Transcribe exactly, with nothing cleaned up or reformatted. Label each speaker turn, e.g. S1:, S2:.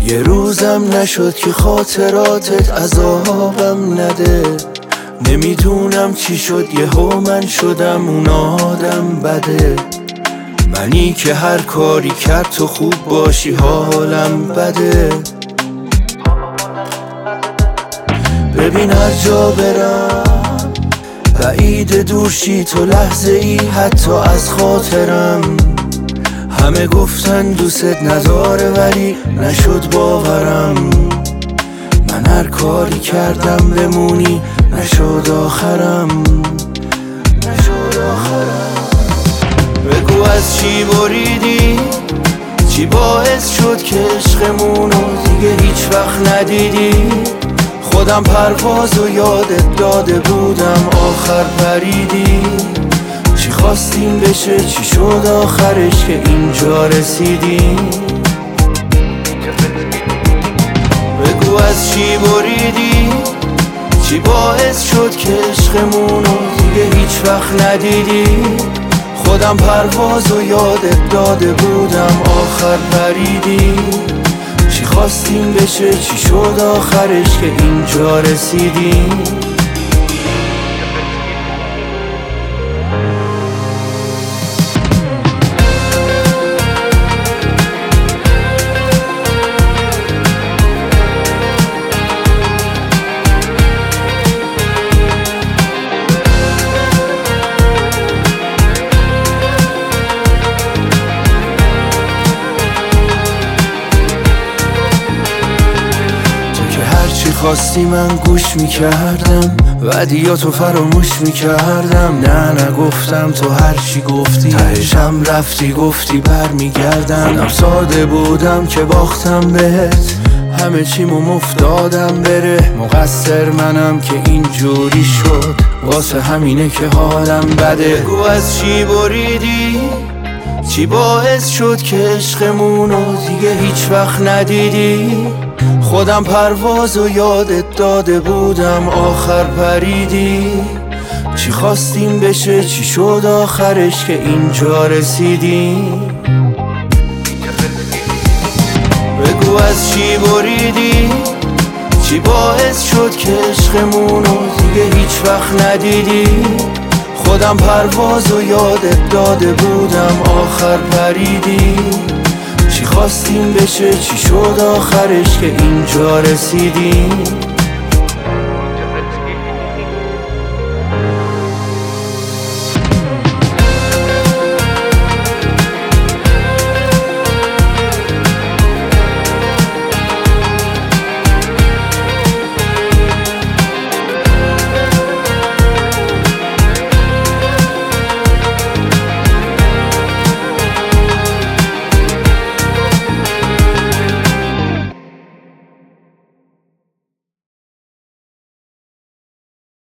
S1: یه روزم نشد که خاطراتت عذابم نده. نمیدونم چی شد یهو من شدم اون آدم بده. منی که هر کاری کرد تو خوب باشی حالم بده. ببین هر جا برم بعید دورشی تو لحظه ای حتی از خاطرم. همه گفتن دوست نداره ولی نشد باورم. من هر کاری کردم بمونی نشد آخرم. نشد آخرم. بگو از چی بریدی؟ چی باعث شد که عشقمونو دیگه هیچ وقت ندیدی؟ خودم پرواز و یادت داده بودم آخر پریدی. چی خواستیم بشه چی شد آخرش که اینجا رسیدی؟ بگو از چی بریدی؟ چی باعث شد که عشقمونو دیگه هیچ وقت ندیدی؟ خودم پرواز و یادت داده بودم آخر پریدی. چی خواستیم بشه چی شد آخرش که اینجا رسیدی؟ خواستی من گوش میکردم وعدیاتو فراموش میکردم. نه نگفتم تو هر چی گفتی تهشم رفتی گفتی بر میگردم. خودم ساده بودم که باختم بهت همه چیمو مفتادم بره. مقصر منم که اینجوری شد واسه همینه که حالم بده. بگو از چی بریدی؟ چی باعث شد که عشقمونو دیگه هیچ وقت ندیدی؟ خودم پرواز و یادت داده بودم آخر پریدی. چی خواستیم بشه چی شد آخرش که اینجا رسیدی؟ بگو از چی بریدی؟ چی باعث شد که عشقمونو دیگه هیچ وقت ندیدی؟ خودم پرواز و یادت داده بودم آخر پریدی. چی خواستیم بشه چی شد آخرش که اینجا رسیدی؟